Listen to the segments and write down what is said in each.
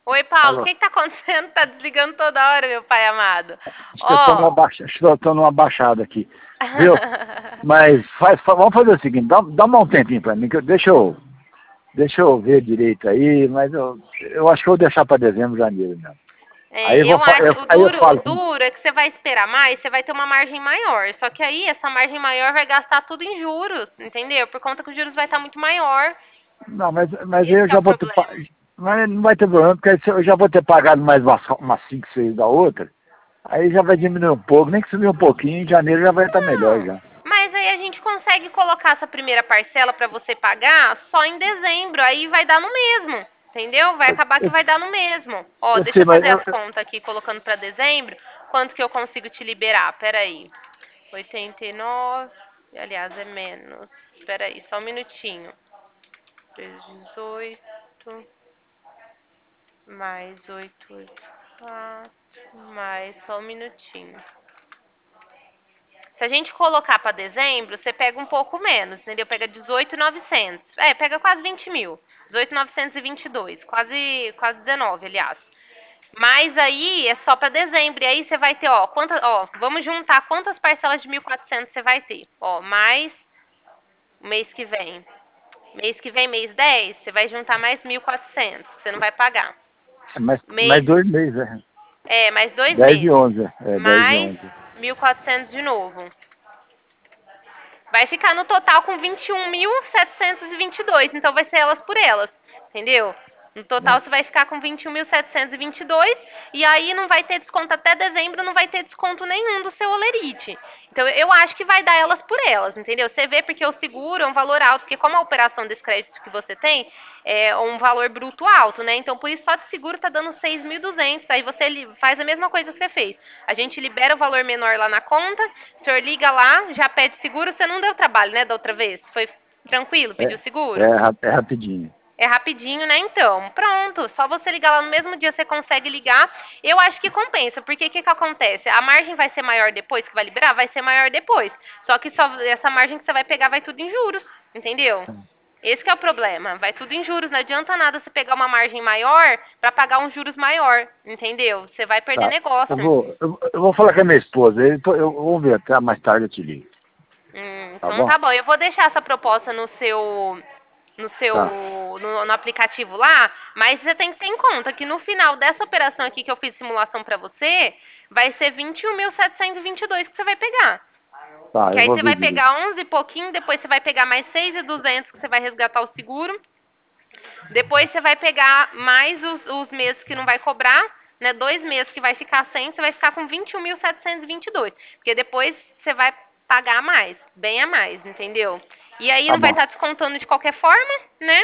Oi, Paulo, o Alô? que tá acontecendo? Tá desligando toda hora, meu pai amado. Acho que eu tô Ó. acho que eu tô numa baixada aqui. Viu? Mas vamos fazer o seguinte, dá um tempinho pra mim, deixa eu ver direito aí, mas eu acho que eu vou deixar pra dezembro, janeiro mesmo. Aí É, eu acho, o aí eu duro, o falo com duro é que você vai esperar mais, você vai ter uma margem maior. Só que aí essa margem maior vai gastar tudo em juros, entendeu? Por conta que os juros vai estar muito maior. não, mas Esse eu que é já o vou ter, problema. mas não vai ter problema, porque aí eu já vou ter pagado mais umas 5, 6 da outra, aí já vai diminuir um pouco, nem que subir um pouquinho, em janeiro já vai estar melhor Não, já. mas aí a gente consegue colocar essa primeira parcela para você pagar só em dezembro, aí vai dar no mesmo, entendeu? Vai acabar que Eu, vai dar no mesmo. Ó, eu deixa sei, eu fazer as contas aqui, colocando para dezembro, quanto que eu consigo te liberar? Peraí, 89, aliás, é menos. Peraí, só um minutinho. 18 mais 884 mais só um minutinho. Se a gente colocar para dezembro, você pega um pouco menos, entendeu? Pega 18.900. É, pega quase 20 mil. 18.922. Quase 19, aliás. Mas aí é só para dezembro. E aí você vai ter, ó, vamos juntar quantas parcelas de 1.400 você vai ter. Ó, mais o mês que vem. Mês que vem, mês 10, você vai juntar mais 1.400, que você não vai pagar. mais Mês, 2 meses, né? mais 10 e meses. 11, 10 e Mais 11. 1.400 de novo. Vai ficar no total com 21.722. Então vai ser elas por elas, entendeu? No total Né? você vai ficar com 21.722 e aí não vai ter desconto até dezembro, não vai ter desconto nenhum do seu Olerite. Então eu acho que vai dar elas por elas, entendeu? Você vê porque o seguro é um valor alto, porque como a operação desse crédito que você tem é um valor bruto alto, né? Então por isso só de seguro tá dando 6.200. Aí você faz a mesma coisa que você fez. A gente libera o valor menor lá na conta, o senhor liga lá, já pede seguro, você não deu trabalho, né, da outra vez? Foi tranquilo, É, pediu seguro? é rapidinho. É rapidinho, né? Então, pronto. Só você ligar lá no mesmo dia, você consegue ligar. Eu acho que compensa, porque o que acontece? A margem vai ser maior depois que vai liberar? Vai ser maior depois. Só que só essa margem que você vai pegar vai tudo em juros, entendeu? Esse que é o problema. Vai tudo em juros. Não adianta nada você pegar uma margem maior para pagar uns juros maior, entendeu? Você vai perder Tá. negócio. Eu vou falar com a minha esposa, eu vou ver até mais tarde eu te ligo. Tá Então bom? tá bom. Eu vou deixar essa proposta no seu Tá. no aplicativo lá, mas você tem que ter em conta que no final dessa operação aqui que eu fiz simulação pra você, vai ser 21.722 que você vai pegar. Tá, Que eu aí vou você ver vai direito. pegar 11 e pouquinho, depois você vai pegar mais 6.200 que você vai resgatar o seguro. Depois você vai pegar mais os meses que não vai cobrar, né? 2 meses que vai ficar sem, você vai ficar com 21.722. Porque depois você vai pagar mais, bem a mais, entendeu? E aí Tá não vai bom. estar descontando de qualquer forma, né?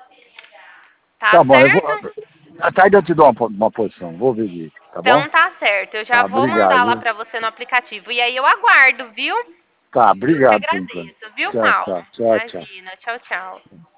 Tá Tá bom, certo? à tarde eu te dou uma posição, vou ver direito, tá bom? Então tá certo. Eu já Tá, vou mandar obrigado, lá viu? pra você no aplicativo. E aí eu aguardo, viu? Tá, Eu que obrigado por enquanto. agradeço, viu, Tchau, Paulo? tchau, tchau, tchau. Imagina. Tchau, tchau.